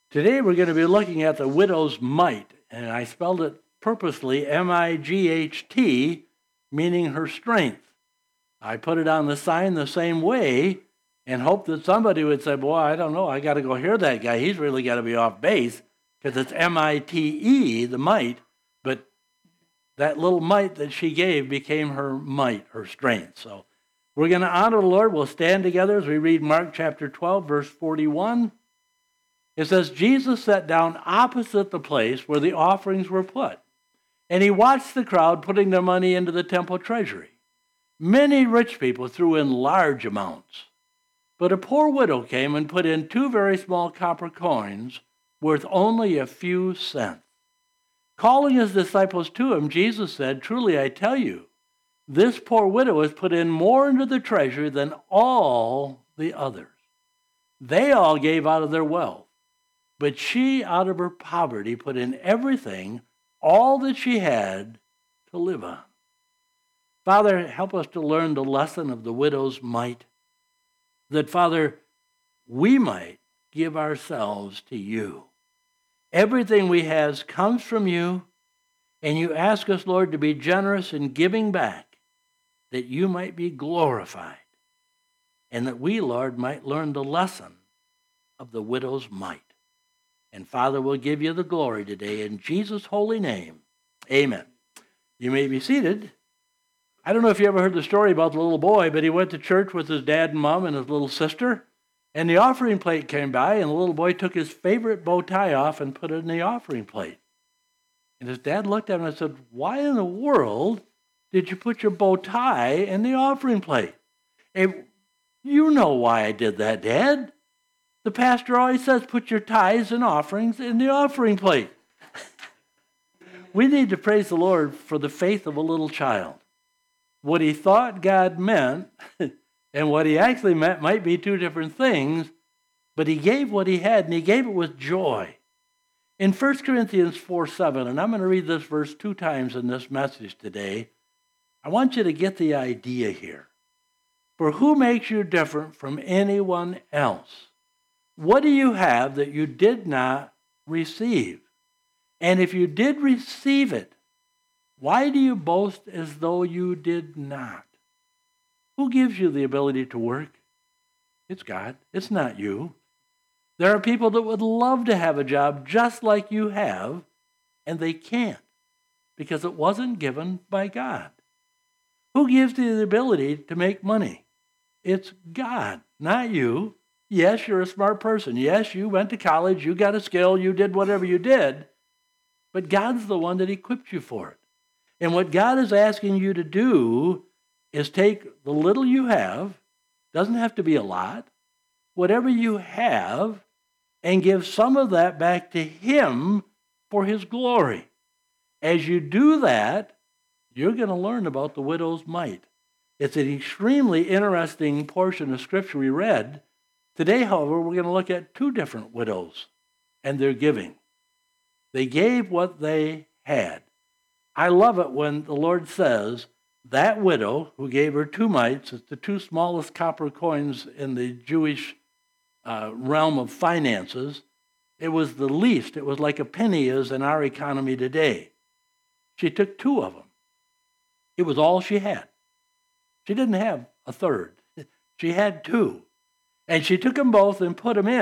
Today we're going to be looking at the widow's mite, and I spelled it purposely M-I-G-H-T, meaning her strength. I put it on the sign the same way and hoped that somebody would say, boy, I don't know, I got to go hear that guy. He's really got to be off base because it's M-I-T-E, the mite, but that little mite that she gave became her might, her strength. So we're going to honor the Lord. We'll stand together as we read Mark chapter 12, verse 41. It says, Jesus sat down opposite the place where the offerings were put, and he watched the crowd putting their money into the temple treasury. Many rich people threw in large amounts, but a poor widow came and put in 2 very small copper coins worth only a few cents. Calling his disciples to him, Jesus said, "Truly I tell you, this poor widow has put in more into the treasury than all the others. They all gave out of their wealth, but she, out of her poverty, put in everything, all that she had to live on." Father, help us to learn the lesson of the widow's mite, that, Father, we might give ourselves to you. Everything we have comes from you, and you ask us, Lord, to be generous in giving back, that you might be glorified, and that we, Lord, might learn the lesson of the widow's mite. And Father, we'll give you the glory today in Jesus' holy name. Amen. You may be seated. I don't know if you ever heard the story about the little boy, but he went to church with his dad and mom and his little sister, and the offering plate came by, and the little boy took his favorite bow tie off and put it in the offering plate. And his dad looked at him and said, "Why in the world did you put your bow tie in the offering plate?" "Hey, you know why I did that, Dad. The pastor always says, put your tithes and offerings in the offering plate." We need to praise the Lord for the faith of a little child. What he thought God meant and what he actually meant might be 2 different things, but he gave what he had, and he gave it with joy. In 1 Corinthians 4:7, and I'm going to read this verse 2 times in this message today, I want you to get the idea here. For who makes you different from anyone else? What do you have that you did not receive? And if you did receive it, why do you boast as though you did not? Who gives you the ability to work? It's God. It's not you. There are people that would love to have a job just like you have, and they can't because it wasn't given by God. Who gives you the ability to make money? It's God, not you. Yes, you're a smart person. Yes, you went to college, you got a skill, you did whatever you did, but God's the one that equipped you for it. And what God is asking you to do is take the little you have, doesn't have to be a lot, whatever you have, and give some of that back to him for his glory. As you do that, you're going to learn about the widow's mite. It's an extremely interesting portion of Scripture we read. Today, however, we're going to look at 2 different widows and their giving. They gave what they had. I love it when the Lord says, that widow who gave her 2 mites, it's the 2 smallest copper coins in the Jewish realm of finances. It was the least. It was like a penny is in our economy today. She took 2 of them. It was all she had. She didn't have a third. She had 2. And she took them both and put them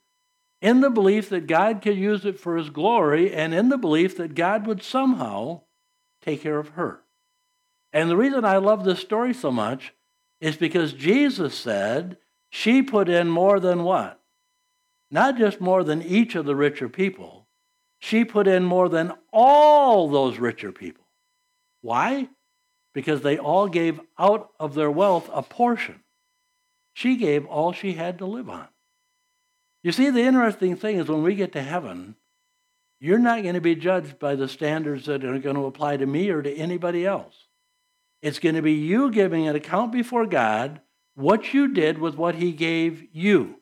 in the belief that God could use it for his glory, and in the belief that God would somehow take care of her. And the reason I love this story so much is because Jesus said she put in more than what? Not just more than each of the richer people. She put in more than all those richer people. Why? Because they all gave out of their wealth a portion. She gave all she had to live on. You see, the interesting thing is when we get to heaven, you're not going to be judged by the standards that are going to apply to me or to anybody else. It's going to be you giving an account before God what you did with what he gave you.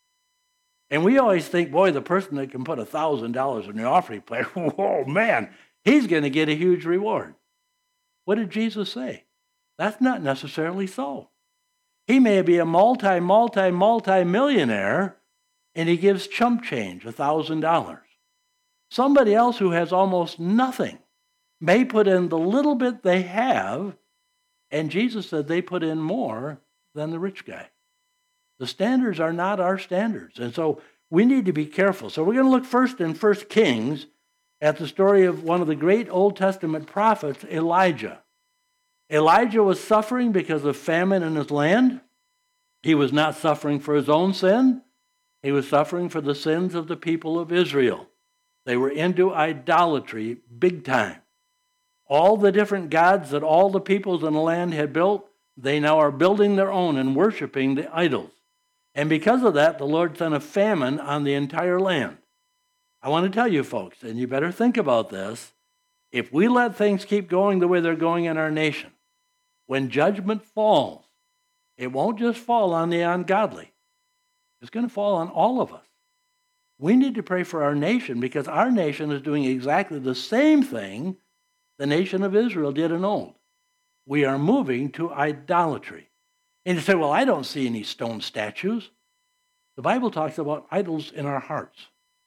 And we always think, boy, the person that can put $1,000 in the offering plate, oh man, he's going to get a huge reward. What did Jesus say? That's not necessarily so. He may be a multi-millionaire, and he gives chump change, $1,000. Somebody else who has almost nothing may put in the little bit they have, and Jesus said they put in more than the rich guy. The standards are not our standards, and so we need to be careful. So we're going to look first in 1 Kings at the story of one of the great Old Testament prophets, Elijah. Elijah was suffering because of famine in his land. He was not suffering for his own sin. He was suffering for the sins of the people of Israel. They were into idolatry big time. All the different gods that all the peoples in the land had built, they now are building their own and worshiping the idols. And because of that, the Lord sent a famine on the entire land. I want to tell you folks, and you better think about this, if we let things keep going the way they're going in our nation, when judgment falls, it won't just fall on the ungodly. It's going to fall on all of us. We need to pray for our nation because our nation is doing exactly the same thing the nation of Israel did in old. We are moving to idolatry. And you say, well, I don't see any stone statues. The Bible talks about idols in our hearts.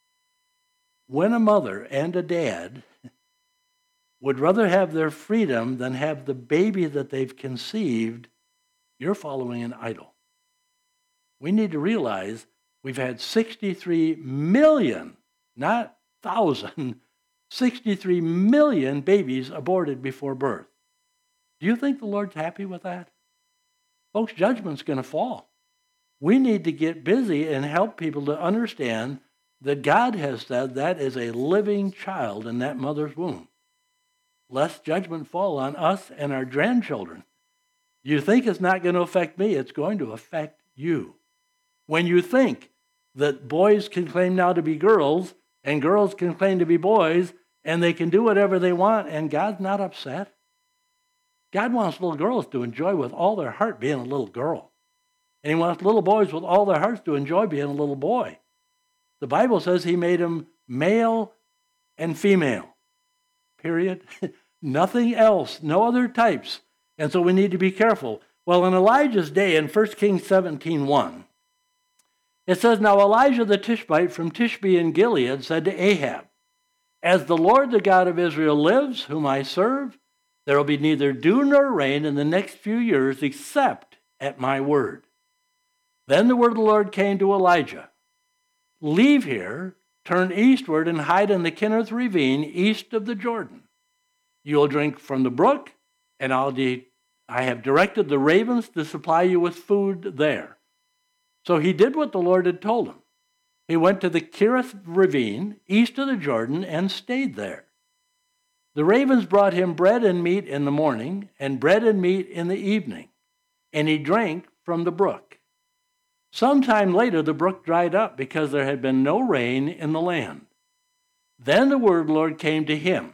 When a mother and a dad would rather have their freedom than have the baby that they've conceived, you're following an idol. We need to realize we've had 63 million, not 1,000, 63 million babies aborted before birth. Do you think the Lord's happy with that? Folks, judgment's going to fall. We need to get busy and help people to understand that God has said that is a living child in that mother's womb. Lest judgment fall on us and our grandchildren. You think it's not going to affect me, it's going to affect you. When you think that boys can claim now to be girls and girls can claim to be boys and they can do whatever they want and God's not upset. God wants little girls to enjoy with all their heart being a little girl. And he wants little boys with all their hearts to enjoy being a little boy. The Bible says he made them male and female. Period. Nothing else. No other types. And so we need to be careful. Well, in Elijah's day, in 1 Kings 17:1, it says, Now Elijah the Tishbite from Tishbe in Gilead said to Ahab, As the Lord the God of Israel lives, whom I serve, there will be neither dew nor rain in the next few years except at my word. Then the word of the Lord came to Elijah. Leave here, turn eastward, and hide in the Kinneth ravine east of the Jordan. You will drink from the brook, and I have directed the ravens to supply you with food there. So he did what the Lord had told him. He went to the Kinneth ravine east of the Jordan and stayed there. The ravens brought him bread and meat in the morning, and bread and meat in the evening, and he drank from the brook. Sometime later, the brook dried up because there had been no rain in the land. Then the word of the Lord came to him.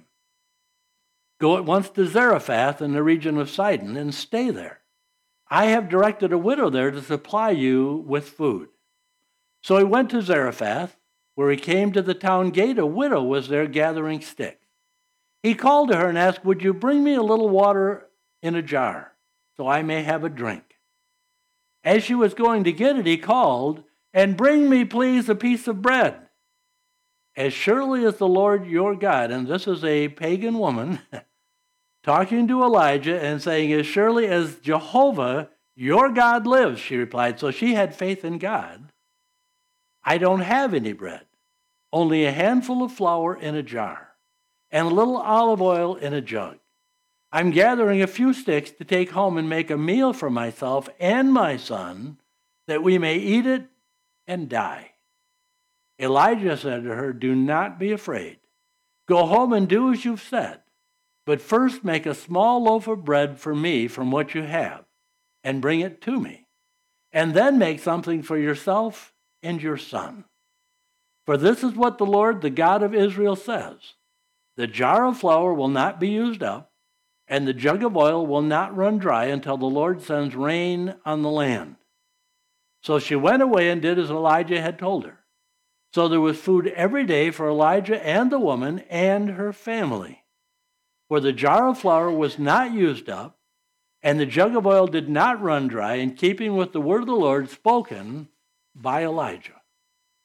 Go at once to Zarephath in the region of Sidon and stay there. I have directed a widow there to supply you with food. So he went to Zarephath. Where he came to the town gate, a widow was there gathering sticks. He called to her and asked, Would you bring me a little water in a jar so I may have a drink? As she was going to get it, he called, And bring me, please, a piece of bread. As surely as the Lord your God, and this is a pagan woman talking to Elijah and saying, As surely as Jehovah your God lives, she replied. So she had faith in God. I don't have any bread, only a handful of flour in a jar, and a little olive oil in a jug. I'm gathering a few sticks to take home and make a meal for myself and my son, that we may eat it and die. Elijah said to her, Do not be afraid. Go home and do as you've said, but first make a small loaf of bread for me from what you have, and bring it to me. And then make something for yourself and your son. For this is what the Lord, the God of Israel, says. The jar of flour will not be used up, and the jug of oil will not run dry until the Lord sends rain on the land. So she went away and did as Elijah had told her. So there was food every day for Elijah and the woman and her family. For the jar of flour was not used up, and the jug of oil did not run dry, in keeping with the word of the Lord spoken by Elijah.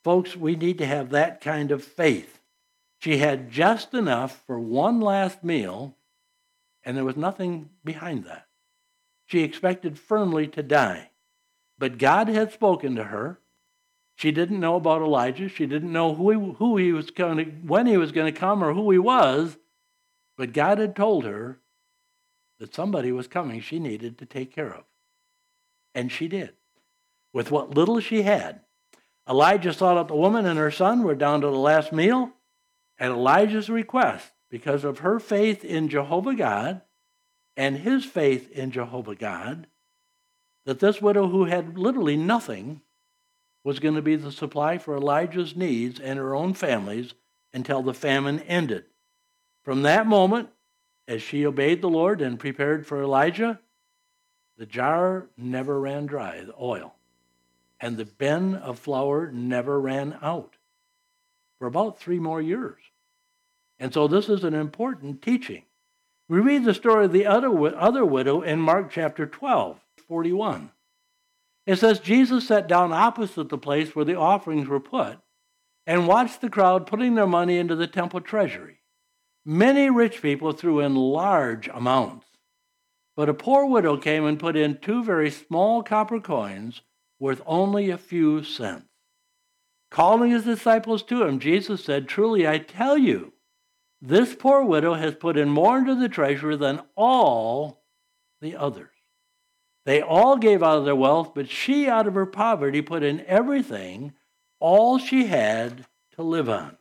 Folks, we need to have that kind of faith. She had just enough for one last meal, and there was nothing behind that. She expected firmly to die. But God had spoken to her. She didn't know about Elijah. She didn't know who he was going to, when he was going to come or who he was. But God had told her that somebody was coming she needed to take care of. And she did. With what little she had. Elijah saw that the woman and her son were down to the last meal. At Elijah's request, because of her faith in Jehovah God and his faith in Jehovah God, that this widow who had literally nothing was going to be the supply for Elijah's needs and her own family's until the famine ended. From that moment, as she obeyed the Lord and prepared for Elijah, the jar never ran dry, the oil, and the bin of flour never ran out for about 3 more years. And so this is an important teaching. We read the story of the other widow in Mark chapter 12, 41. It says, Jesus sat down opposite the place where the offerings were put and watched the crowd putting their money into the temple treasury. Many rich people threw in large amounts, but a poor widow came and put in 2 very small copper coins worth only a few cents. Calling his disciples to him, Jesus said, "Truly I tell you, this poor widow has put in more into the treasury than all the others. They all gave out of their wealth, but she out of her poverty put in everything, all she had to live on."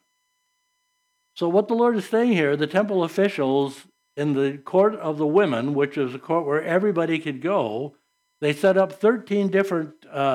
So what the Lord is saying here, the temple officials in the court of the women, which is a court where everybody could go, they set up 13 different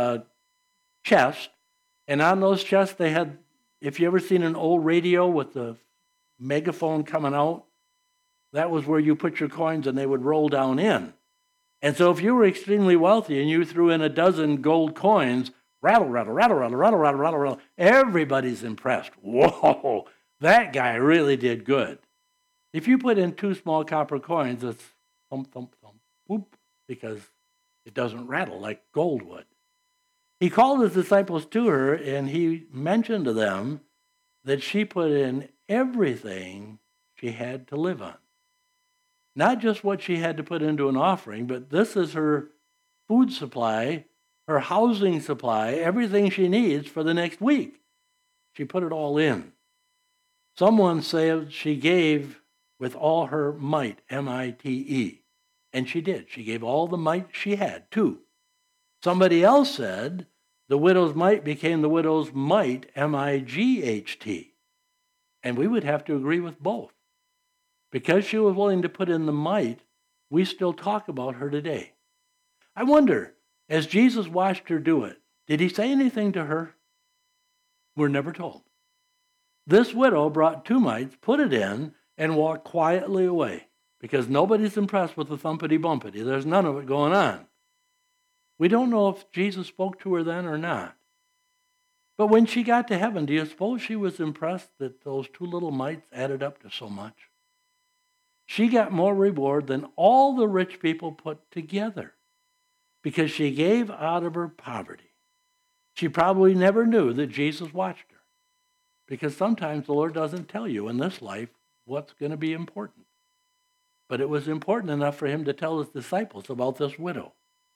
chests, and on those chests they had, if you ever seen an old radio with the megaphone coming out, that was where you put your coins and they would roll down in. And so if you were extremely wealthy and you threw in a dozen gold coins, rattle, rattle, rattle, rattle, rattle, rattle, rattle, rattle, everybody's impressed. Whoa, that guy really did good. If you put in 2 small copper coins, it's thump, thump, thump, whoop, because it doesn't rattle like gold would. He called his disciples to her and he mentioned to them that she put in everything she had to live on. Not just what she had to put into an offering, but this is her food supply, her housing supply, everything she needs for the next week. She put it all in. Someone said she gave with all her might, M-I-T-E. And she did. She gave all the might she had, too. Somebody else said the widow's mite became the widow's might, M-I-G-H-T. And we would have to agree with both. Because she was willing to put in the might, we still talk about her today. I wonder, as Jesus watched her do it, did he say anything to her? We're never told. This widow brought 2 mites, put it in, and walked quietly away because nobody's impressed with the thumpity-bumpity. There's none of it going on. We don't know if Jesus spoke to her then or not. But when she got to heaven, do you suppose she was impressed that those 2 little mites added up to so much? She got more reward than all the rich people put together because she gave out of her poverty. She probably never knew that Jesus watched her because sometimes the Lord doesn't tell you in this life what's going to be important. But it was important enough for him to tell his disciples about this widow.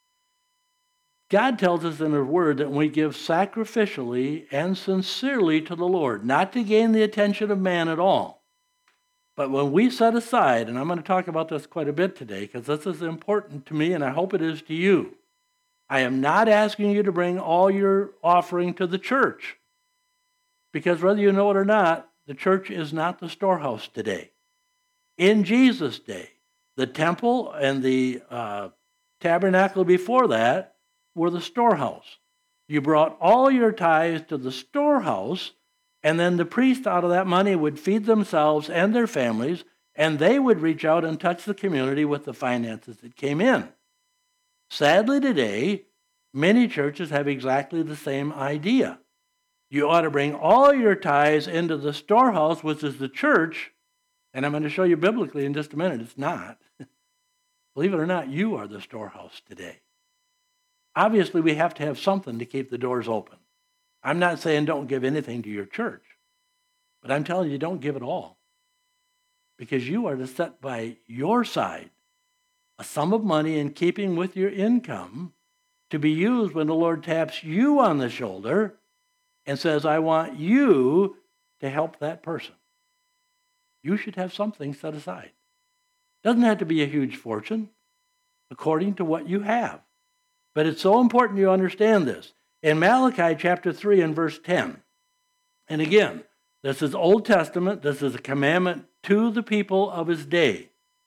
God tells us in his word that when we give sacrificially and sincerely to the Lord, not to gain the attention of man at all, but when we set aside, and I'm going to talk about this quite a bit today because this is important to me and I hope it is to you. I am not asking you to bring all your offering to the church because whether you know it or not, the church is not the storehouse today. In Jesus' day, the temple and the tabernacle before that were the storehouse. You brought all your tithes to the storehouse, and then the priest out of that money would feed themselves and their families, and they would reach out and touch the community with the finances that came in. Sadly today, many churches have exactly the same idea. You ought to bring all your tithes into the storehouse, which is the church, and I'm going to show you biblically in just a minute. It's not. Believe it or not, you are the storehouse today. Obviously, we have to have something to keep the doors open. I'm not saying don't give anything to your church, but I'm telling you don't give it all. Because you are to set by your side a sum of money in keeping with your income to be used when the Lord taps you on the shoulder and says, I want you to help that person. You should have something set aside. Doesn't have to be a huge fortune, according to what you have. But it's so important you understand this. In Malachi chapter 3 and verse 10, and again, this is Old Testament, this is a commandment to the people of his day.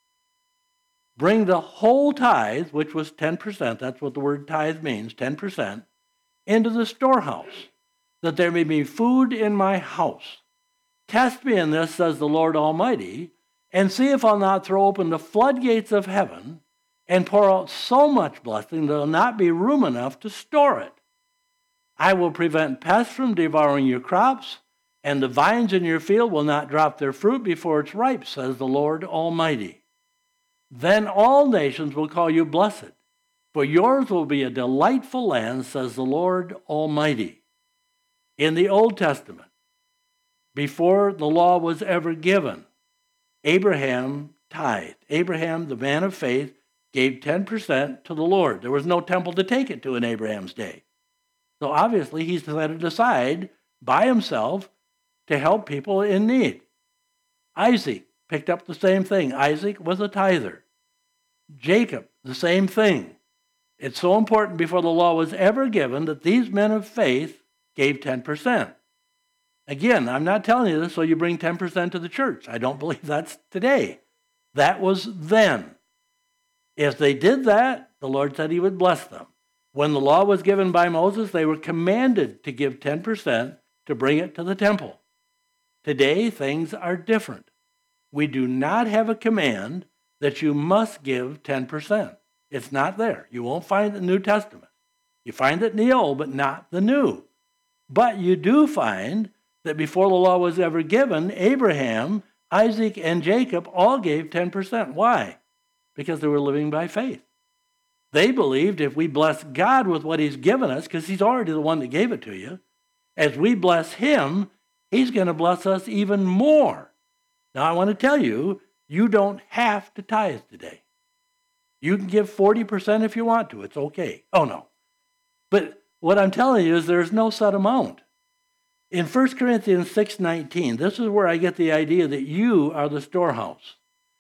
Bring the whole tithe, which was 10%, that's what the word tithe means, 10%, into the storehouse, that there may be food in my house. Test me in this, says the Lord Almighty, and see if I'll not throw open the floodgates of heaven and pour out so much blessing there will not be room enough to store it. I will prevent pests from devouring your crops, and the vines in your field will not drop their fruit before it's ripe, says the Lord Almighty. Then all nations will call you blessed, for yours will be a delightful land, says the Lord Almighty. In the Old Testament, before the law was ever given, Abraham tithed. Abraham, the man of faith, gave 10% to the Lord. There was no temple to take it to in Abraham's day. So obviously he set it aside by himself to help people in need. Isaac picked up the same thing. Isaac was a tither. Jacob, the same thing. It's so important before the law was ever given that these men of faith gave 10%. Again, I'm not telling you this so you bring 10% to the church. I don't believe that's today. That was then. If they did that, the Lord said he would bless them. When the law was given by Moses, they were commanded to give 10% to bring it to the temple. Today, things are different. We do not have a command that you must give 10%. It's not there. You won't find it in the New Testament. You find it in the Old, but not the New. But you do find that before the law was ever given, Abraham, Isaac, and Jacob all gave 10%. Why? Because they were living by faith. They believed if we bless God with what he's given us, because he's already the one that gave it to you, as we bless him, he's going to bless us even more. Now, I want to tell you, you don't have to tithe today. You can give 40% if you want to. It's okay. Oh, no. But what I'm telling you is there's no set amount. In 1 Corinthians 6:19, this is where I get the idea that you are the storehouse.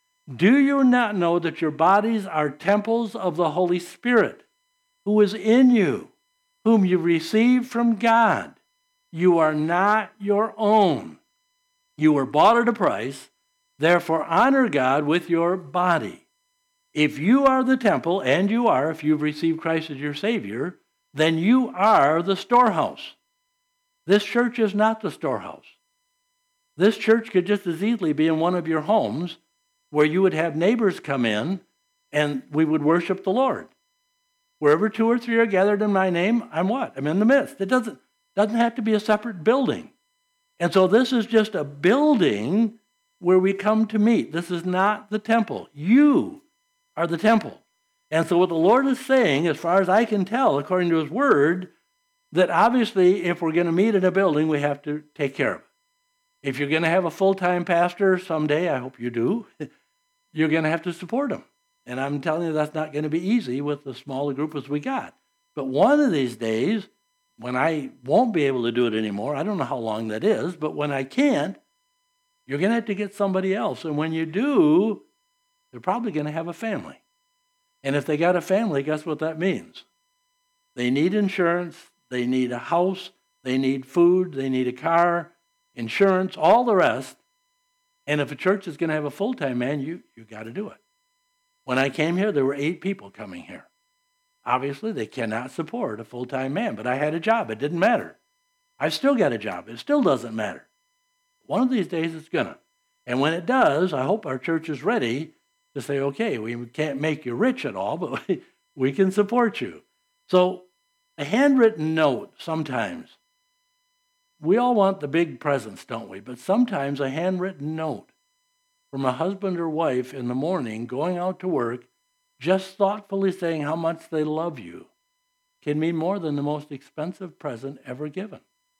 Do you not know that your bodies are temples of the Holy Spirit, who is in you, whom you received from God? You are not your own. You were bought at a price. Therefore, honor God with your body. If you are the temple, and you are, if you've received Christ as your Savior, then you are the storehouse. This church is not the storehouse. This church could just as easily be in one of your homes where you would have neighbors come in and we would worship the Lord. Wherever 2 or 3 are gathered in my name, I'm what? I'm in the midst. It doesn't have to be a separate building. And so this is just a building where we come to meet. This is not the temple. You are the temple. And so what the Lord is saying, as far as I can tell, according to his word, that obviously if we're going to meet in a building, we have to take care of it. If you're going to have a full-time pastor someday, I hope you do, you're going to have to support him. And I'm telling you that's not going to be easy with the smaller group as we got. But one of these days, when I won't be able to do it anymore, I don't know how long that is, but when I can't, you're going to have to get somebody else. And when you do, they're probably going to have a family. And if they got a family, guess what that means? They need insurance, they need a house, they need food, they need a car, insurance, all the rest. And if a church is going to have a full-time man, you got to do it. When I came here, there were 8 people coming here. Obviously, they cannot support a full-time man, but I had a job. It didn't matter. I've still got a job. It still doesn't matter. One of these days, it's going to. And when it does, I hope our church is ready to say, okay, we can't make you rich at all, but we can support you. So a handwritten note sometimes, we all want the big presents, don't we? But sometimes a handwritten note from a husband or wife in the morning going out to work, just thoughtfully saying how much they love you, can mean more than the most expensive present ever given.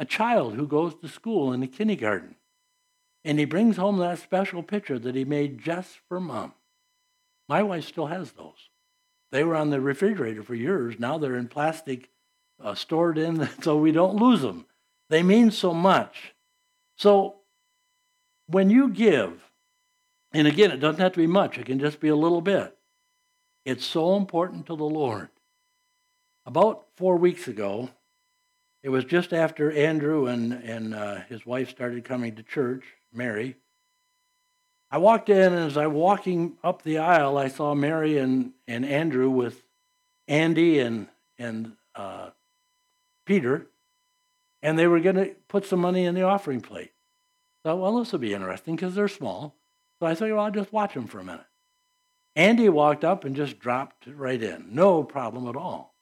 a child who goes to school in the kindergarten, and he brings home that special picture that he made just for Mom. My wife still has those. They were on the refrigerator for years. Now they're in plastic, stored in, so we don't lose them. They mean so much. So when you give, and again, it doesn't have to be much. It can just be a little bit. It's so important to the Lord. About 4 weeks ago, it was just after Andrew and his wife started coming to church, Mary. I walked in, and as I was walking up the aisle, I saw Mary and Andrew with Andy and Peter, and they were going to put some money in the offering plate. So, well, this will be interesting because they're small. So I said, well, I'll just watch them for a minute. Andy walked up and just dropped it right in. No problem at all.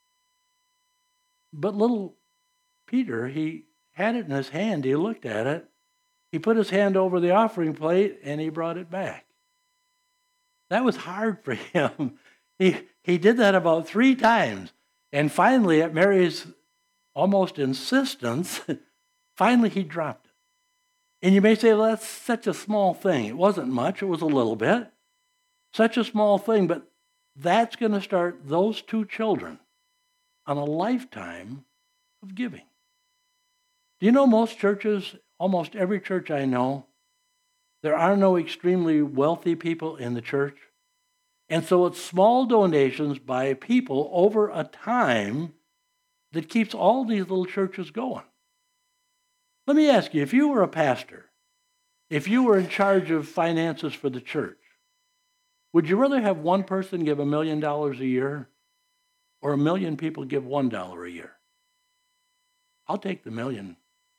But little Peter, he had it in his hand. He looked at it. He put his hand over the offering plate, and he brought it back. That was hard for him. He did that about 3 times. And finally, at Mary's almost insistence, finally he dropped it. And you may say, well, that's such a small thing. It wasn't much. It was a little bit. Such a small thing, but that's going to start those 2 children on a lifetime of giving. Do you know most churches, almost every church I know, there are no extremely wealthy people in the church. And so it's small donations by people over a time that keeps all these little churches going. Let me ask you, if you were a pastor, if you were in charge of finances for the church, would you rather have one person give $1 million a year or 1 million people give $1 a year? I'll take the million,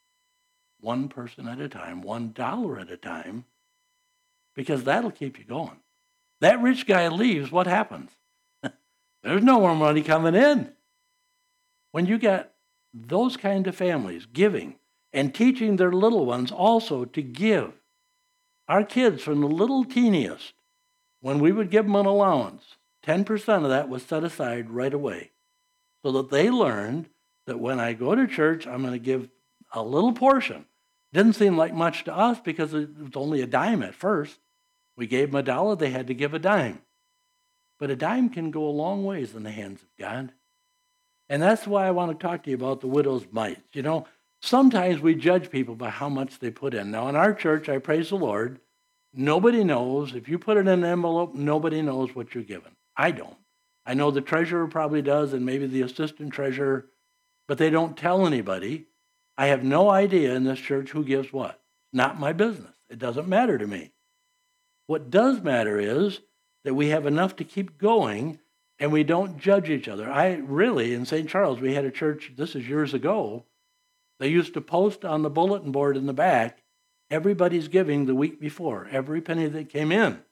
one person at a time, $1 at a time, because that'll keep you going. That rich guy leaves, what happens? There's no more money coming in. When you get those kind of families giving and teaching their little ones also to give, our kids from the little teeniest, when we would give them an allowance, 10% of that was set aside right away so that they learned that when I go to church, I'm going to give a little portion. Didn't seem like much to us because it was only a dime at first. We gave them $1, they had to give a dime. But a dime can go a long ways in the hands of God. And that's why I want to talk to you about the widow's mite. You know, sometimes we judge people by how much they put in. Now, in our church, I praise the Lord, nobody knows. If you put it in an envelope, nobody knows what you're given. I don't. I know the treasurer probably does, and maybe the assistant treasurer, but they don't tell anybody. I have no idea in this church who gives what. Not my business. It doesn't matter to me. What does matter is that we have enough to keep going, and we don't judge each other. In St. Charles, we had a church, this is years ago, they used to post on the bulletin board in the back, everybody's giving the week before, every penny that came in.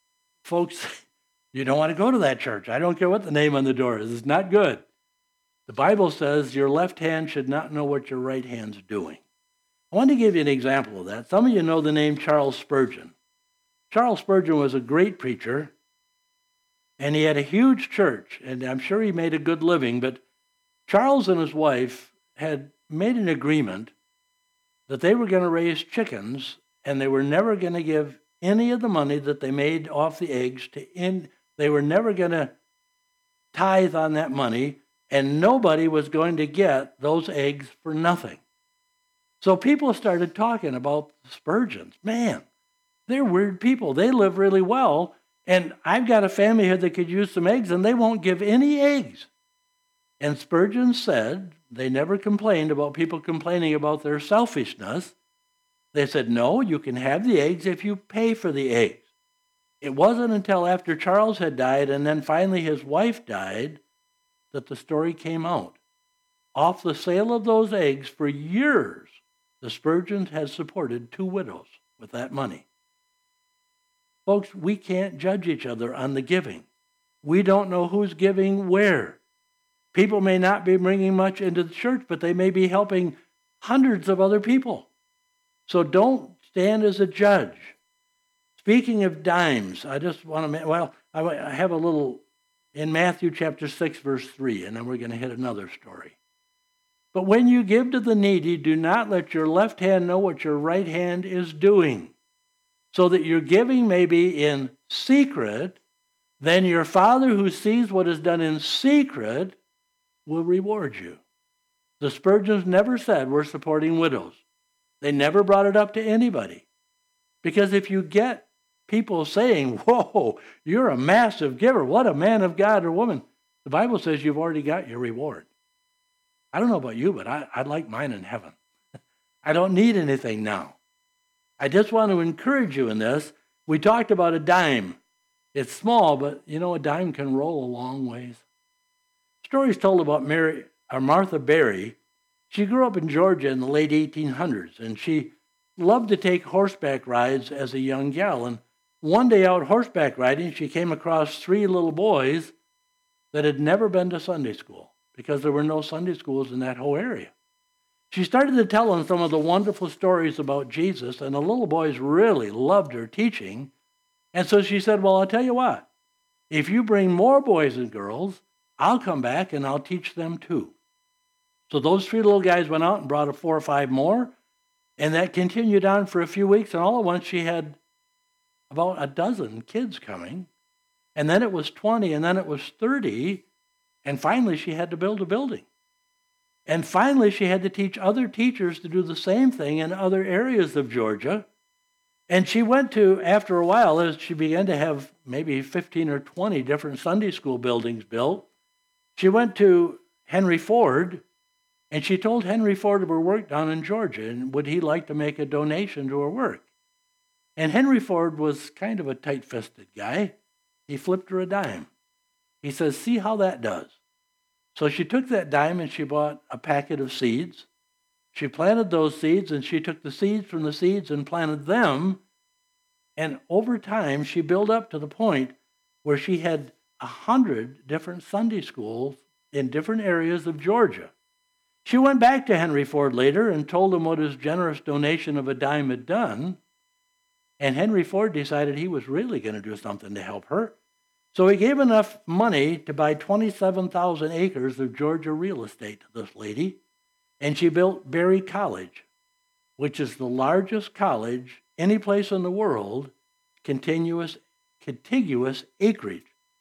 Folks, you don't want to go to that church. I don't care what the name on the door is. It's not good. The Bible says your left hand should not know what your right hand's doing. I want to give you an example of that. Some of you know the name Charles Spurgeon. Charles Spurgeon was a great preacher, and he had a huge church, and I'm sure he made a good living, but Charles and his wife had made an agreement that they were going to raise chickens, and they were never going to give any of the money that they made off the eggs they were never going to tithe on that money, and nobody was going to get those eggs for nothing. So people started talking about the Spurgeons. Man, they're weird people. They live really well, and I've got a family here that could use some eggs, and they won't give any eggs. And Spurgeon said, they never complained about people complaining about their selfishness. They said, no, you can have the eggs if you pay for the eggs. It wasn't until after Charles had died and then finally his wife died that the story came out. Off the sale of those eggs for years, the Spurgeons had supported 2 widows with that money. Folks, we can't judge each other on the giving. We don't know who's giving where. People may not be bringing much into the church, but they may be helping hundreds of other people. So don't stand as a judge. Speaking of dimes, I just want to, I have a little, in Matthew chapter 6, verse 3, and then we're going to hit another story. But when you give to the needy, do not let your left hand know what your right hand is doing, so that your giving may be in secret. Then your Father who sees what is done in secret will reward you. The Spurgeons never said we're supporting widows. They never brought it up to anybody. Because if you get people saying, whoa, you're a massive giver, what a man of God or woman, the Bible says you've already got your reward. I don't know about you, but I'd like mine in heaven. I don't need anything now. I just want to encourage you in this. We talked about a dime. It's small, but you know, a dime can roll a long ways. Stories told about Martha Berry. She grew up in Georgia in the late 1800s, and she loved to take horseback rides as a young gal. And one day out horseback riding, she came across 3 little boys that had never been to Sunday school, because there were no Sunday schools in that whole area. She started to tell them some of the wonderful stories about Jesus, and the little boys really loved her teaching. And so she said, well, I'll tell you what, if you bring more boys and girls, I'll come back and I'll teach them too. So those 3 little guys went out and brought 4 or 5 more, and that continued on for a few weeks, and all at once she had about a dozen kids coming, and then it was 20, and then it was 30, and finally she had to build a building. And finally she had to teach other teachers to do the same thing in other areas of Georgia. And she went to, after a while, as she began to have maybe 15 or 20 different Sunday school buildings built, she went to Henry Ford, and she told Henry Ford of her work down in Georgia, and would he like to make a donation to her work? And Henry Ford was kind of a tight-fisted guy. He flipped her a dime. He says, see how that does. So she took that dime and she bought a packet of seeds. She planted those seeds, and she took the seeds from the seeds and planted them. And over time, she built up to the point where she had 100 different Sunday schools in different areas of Georgia. She went back to Henry Ford later and told him what his generous donation of a dime had done. And Henry Ford decided he was really going to do something to help her. So he gave enough money to buy 27,000 acres of Georgia real estate to this lady. And she built Berry College, which is the largest college any place in the world, contiguous acreage.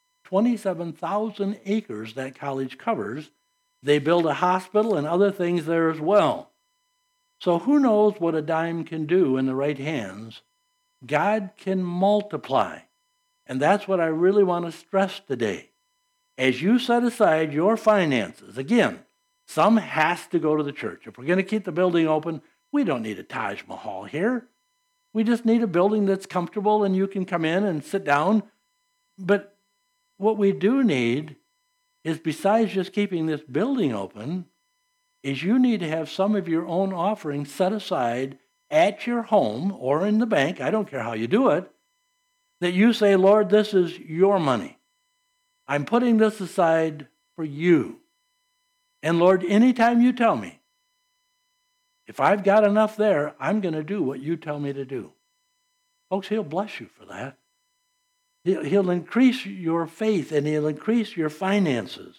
27,000 acres that college covers. They build a hospital and other things there as well. So who knows what a dime can do in the right hands? God can multiply. And that's what I really want to stress today. As you set aside your finances, again, some has to go to the church. If we're going to keep the building open, we don't need a Taj Mahal here. We just need a building that's comfortable and you can come in and sit down. But what we do need is, besides just keeping this building open, is you need to have some of your own offerings set aside at your home or in the bank, I don't care how you do it, that you say, Lord, this is your money. I'm putting this aside for you. And Lord, anytime you tell me, if I've got enough there, I'm going to do what you tell me to do. Folks, he'll bless you for that. He'll increase your faith and he'll increase your finances.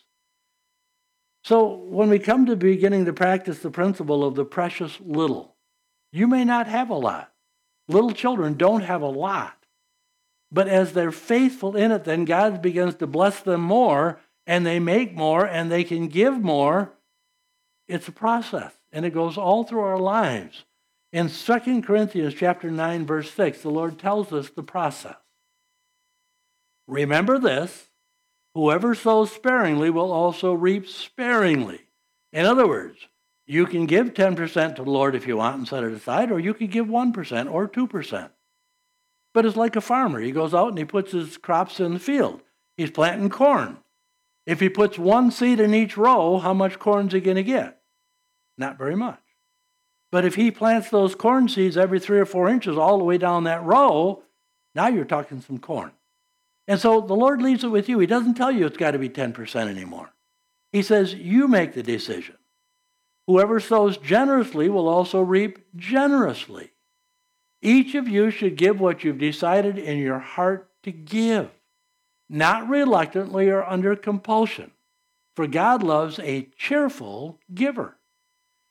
So when we come to beginning to practice the principle of the precious little, you may not have a lot. Little children don't have a lot. But as they're faithful in it, then God begins to bless them more, and they make more, and they can give more. It's a process, and it goes all through our lives. In 2 Corinthians chapter 9, verse 6, the Lord tells us the process. Remember this, whoever sows sparingly will also reap sparingly. In other words, you can give 10% to the Lord if you want and set it aside, or you could give 1% or 2%. But it's like a farmer. He goes out and he puts his crops in the field. He's planting corn. If he puts one seed in each row, how much corn is he going to get? Not very much. But if he plants those corn seeds every 3 or 4 inches all the way down that row, now you're talking some corn. And so the Lord leaves it with you. He doesn't tell you it's got to be 10% anymore. He says, you make the decision. Whoever sows generously will also reap generously. Each of you should give what you've decided in your heart to give, not reluctantly or under compulsion, for God loves a cheerful giver.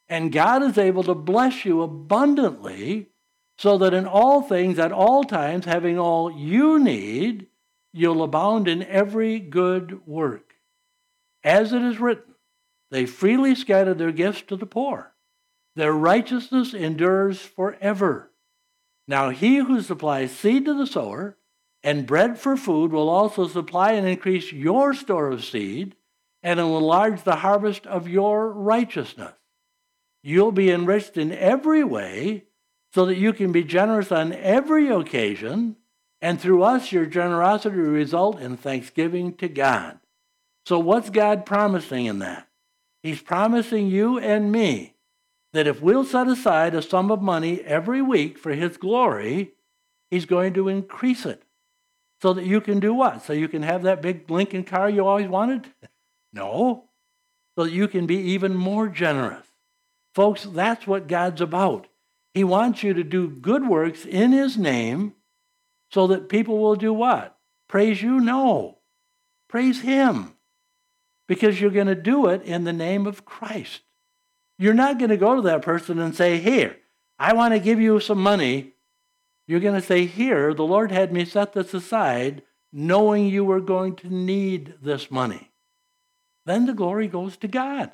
And God is able to bless you abundantly so that in all things, at all times, having all you need, you'll abound in every good work. As it is written, they freely scattered their gifts to the poor. Their righteousness endures forever. Now he who supplies seed to the sower and bread for food will also supply and increase your store of seed, and it will enlarge the harvest of your righteousness. You'll be enriched in every way so that you can be generous on every occasion, and through us your generosity will result in thanksgiving to God. So what's God promising in that? He's promising you and me that if we'll set aside a sum of money every week for his glory, he's going to increase it. So that you can do what? So you can have that big Lincoln car you always wanted? No. So that you can be even more generous. Folks, that's what God's about. He wants you to do good works in his name so that people will do what? Praise you? No. Praise him. Because you're going to do it in the name of Christ. You're not going to go to that person and say, here, I want to give you some money. You're going to say, here, the Lord had me set this aside knowing you were going to need this money. Then the glory goes to God.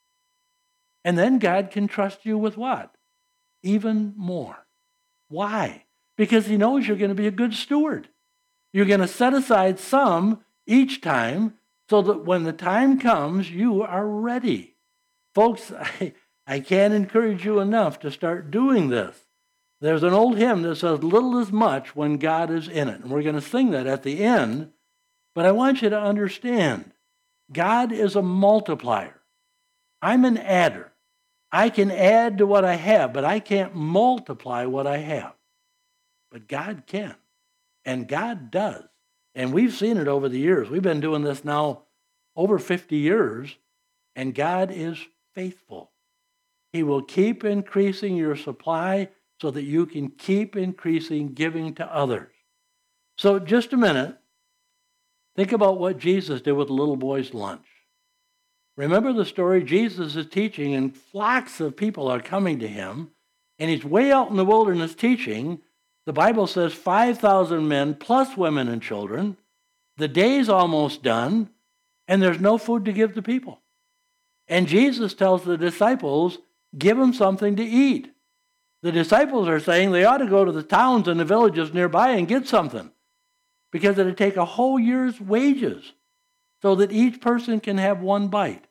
And then God can trust you with what? Even more. Why? Because he knows you're going to be a good steward. You're going to set aside some each time so that when the time comes, you are ready. Folks, I can't encourage you enough to start doing this. There's an old hymn that says, little is much when God is in it. And we're going to sing that at the end. But I want you to understand, God is a multiplier. I'm an adder. I can add to what I have, but I can't multiply what I have. But God can. And God does. And we've seen it over the years. We've been doing this now over 50 years, and God is faithful. He will keep increasing your supply so that you can keep increasing giving to others. So just a minute, think about what Jesus did with the little boy's lunch. Remember the story? Jesus is teaching, and flocks of people are coming to him, and he's way out in the wilderness teaching. The Bible says 5,000 men plus women and children. The day's almost done, and there's no food to give the people. And Jesus tells the disciples, give them something to eat. The disciples are saying they ought to go to the towns and the villages nearby and get something, because it would take a whole year's wages so that each person can have one bite.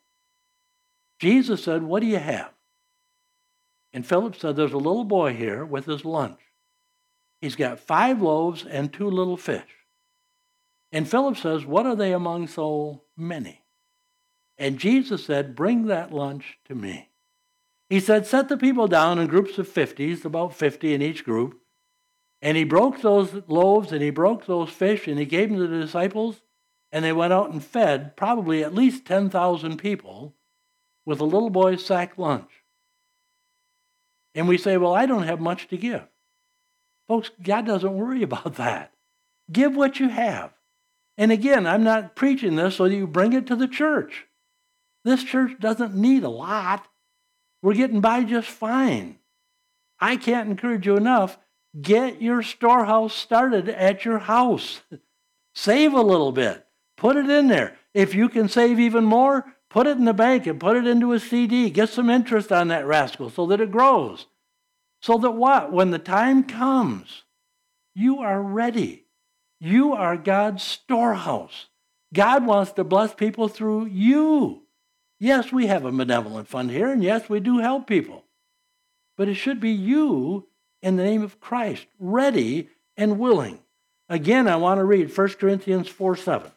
Jesus said, what do you have? And Philip said, there's a little boy here with his lunch. He's got 5 loaves and 2 little fish. And Philip says, what are they among so many? And Jesus said, bring that lunch to me. He said, set the people down in groups of 50s, about 50 in each group. And he broke those loaves and he broke those fish and he gave them to the disciples. And they went out and fed probably at least 10,000 people with a little boy's sack lunch. And we say, well, I don't have much to give. Folks, God doesn't worry about that. Give what you have. And again, I'm not preaching this so that you bring it to the church. This church doesn't need a lot. We're getting by just fine. I can't encourage you enough. Get your storehouse started at your house. Save a little bit. Put it in there. If you can save even more, put it in the bank and put it into a CD. Get some interest on that rascal so that it grows. So that what? When the time comes, you are ready. You are God's storehouse. God wants to bless people through you. Yes, we have a benevolent fund here, and yes, we do help people. But it should be you in the name of Christ, ready and willing. Again, I want to read 1 Corinthians 4:7.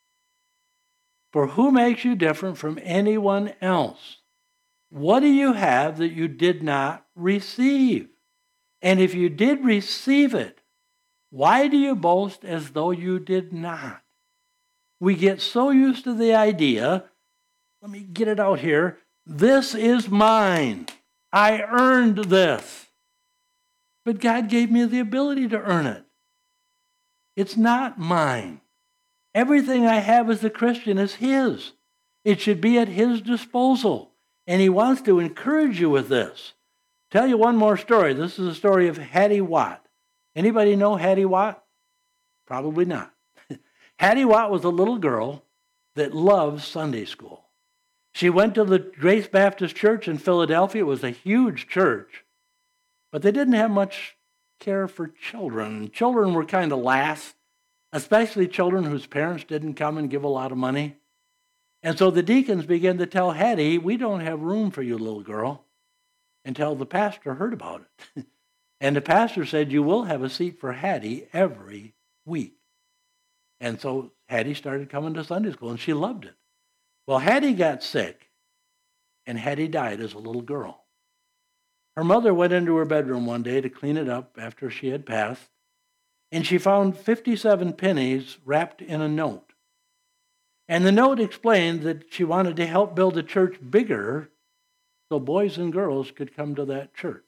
For who makes you different from anyone else? What do you have that you did not receive? And if you did receive it, why do you boast as though you did not? We get so used to the idea, let me get it out here, this is mine. I earned this. But God gave me the ability to earn it. It's not mine. Everything I have as a Christian is his. It should be at his disposal. And he wants to encourage you with this. Tell you one more story. This is a story of Hattie Watt. Anybody know Hattie Watt? Probably not. Hattie Watt was a little girl that loved Sunday school. She went to the Grace Baptist Church in Philadelphia. It was a huge church, but they didn't have much care for children. Children were kind of last, especially children whose parents didn't come and give a lot of money. And so the deacons began to tell Hattie, we don't have room for you, little girl, until the pastor heard about it. And the pastor said, you will have a seat for Hattie every week. And so Hattie started coming to Sunday school, and she loved it. Well, Hattie got sick, and Hattie died as a little girl. Her mother went into her bedroom one day to clean it up after she had passed, and she found 57 pennies wrapped in a note. And the note explained that she wanted to help build a church bigger so boys and girls could come to that church.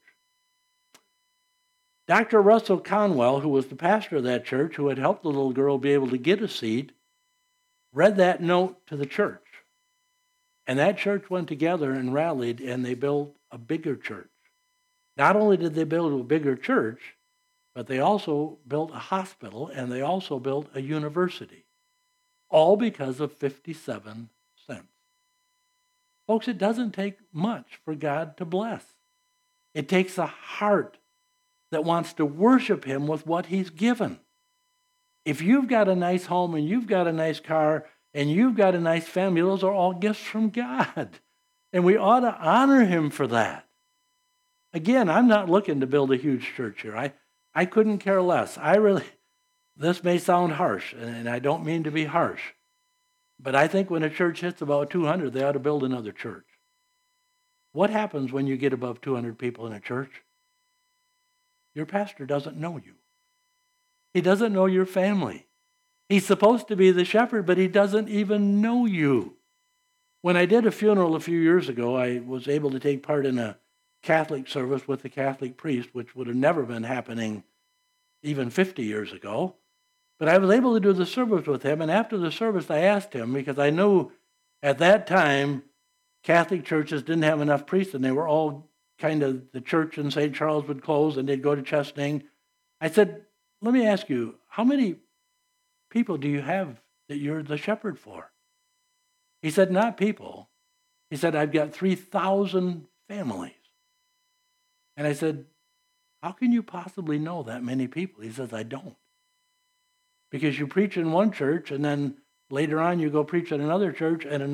Dr. Russell Conwell, who was the pastor of that church, who had helped the little girl be able to get a seat, read that note to the church. And that church went together and rallied, and they built a bigger church. Not only did they build a bigger church, but they also built a hospital, and they also built a university, all because of 57 cents. Folks, it doesn't take much for God to bless. It takes a heart that wants to worship him with what he's given. If you've got a nice home and you've got a nice car and you've got a nice family, those are all gifts from God. And we ought to honor him for that. Again, I'm not looking to build a huge church here. I couldn't care less. This may sound harsh, and I don't mean to be harsh, but I think when a church hits about 200, they ought to build another church. What happens when you get above 200 people in a church? Your pastor doesn't know you. He doesn't know your family. He's supposed to be the shepherd, but he doesn't even know you. When I did a funeral a few years ago, I was able to take part in a Catholic service with the Catholic priest, which would have never been happening even 50 years ago. But I was able to do the service with him, and after the service I asked him, because I knew at that time Catholic churches didn't have enough priests, and they were all kind of, the church in St. Charles would close, and they'd go to Chesaning. I said, let me ask you, how many people do you have that you're the shepherd for? He said, not people. He said, I've got 3,000 families. And I said, how can you possibly know that many people? He says, I don't. Because you preach in one church, and then later on you go preach in another church, and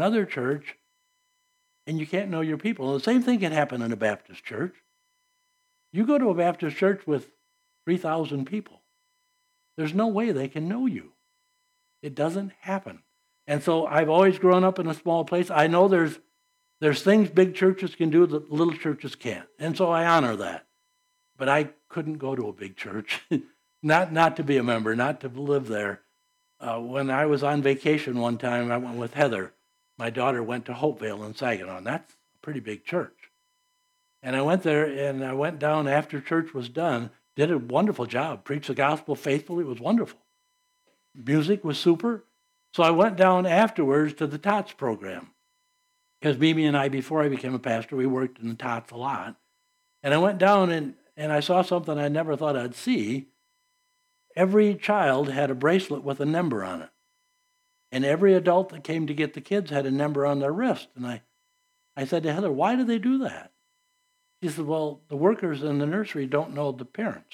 you can't know your people. And the same thing can happen in a Baptist church. You go to a Baptist church with 3,000 people. There's no way they can know you. It doesn't happen. And so I've always grown up in a small place. I know there's things big churches can do that little churches can't. And so I honor that. But I couldn't go to a big church, not to be a member, not to live there. When I was on vacation one time, I went with Heather. My daughter went to Hopevale in Saginaw, and that's a pretty big church. And I went there, and I went down after church was done, did a wonderful job, preached the gospel faithfully. It was wonderful. Music was super. So I went down afterwards to the TOTS program. Because Mimi and I, before I became a pastor, we worked in the TOTS a lot. And I went down and I saw something I never thought I'd see. Every child had a bracelet with a number on it. And every adult that came to get the kids had a number on their wrist. And I said to Heather, why do they do that? She said, well, the workers in the nursery don't know the parents.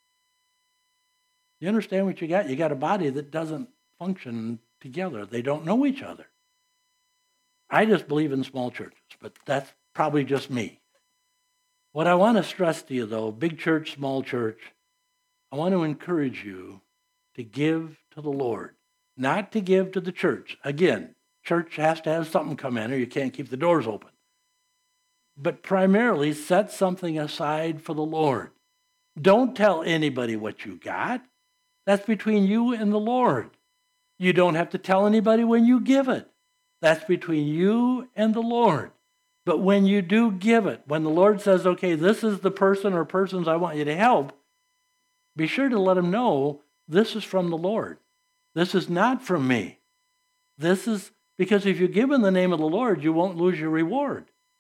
You understand what you got? You got a body that doesn't function together. They don't know each other. I just believe in small churches, but that's probably just me. What I want to stress to you, though, big church, small church, I want to encourage you to give to the Lord, not to give to the church. Again, church has to have something come in or you can't keep the doors open. But primarily, set something aside for the Lord. Don't tell anybody what you got. That's between you and the Lord. You don't have to tell anybody when you give it. That's between you and the Lord. But when you do give it, when the Lord says, okay, this is the person or persons I want you to help, be sure to let them know this is from the Lord. This is not from me. This is because if you give in the name of the Lord, you won't lose your reward.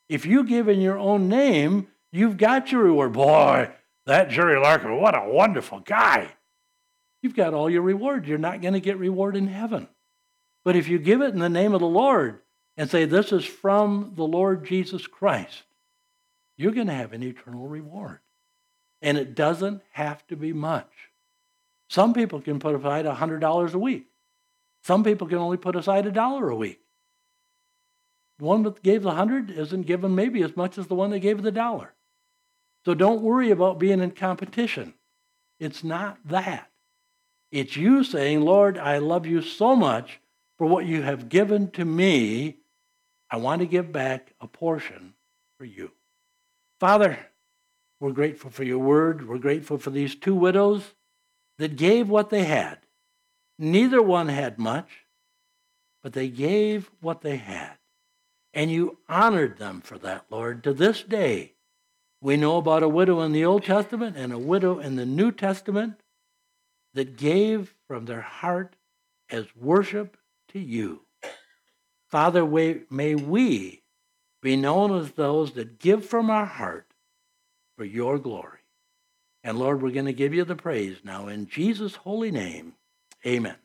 If you give in your own name, you've got your reward. Boy, that Jerry Larkin, what a wonderful guy. You've got all your reward. You're not going to get reward in heaven. But if you give it in the name of the Lord and say, this is from the Lord Jesus Christ, you're going to have an eternal reward. And it doesn't have to be much. Some people can put aside $100 a week. Some people can only put aside $1 a week. The one that gave the 100 isn't given maybe as much as the one that gave the $1. So don't worry about being in competition. It's not that. It's you saying, Lord, I love you so much for what you have given to me. I want to give back a portion for you. Father, we're grateful for your word. We're grateful for these two widows that gave what they had. Neither one had much, but they gave what they had. And you honored them for that, Lord. To this day, we know about a widow in the Old Testament and a widow in the New Testament that gave from their heart as worship to you. Father, may we be known as those that give from our heart for your glory. And Lord, we're going to give you the praise now in Jesus' holy name. Amen.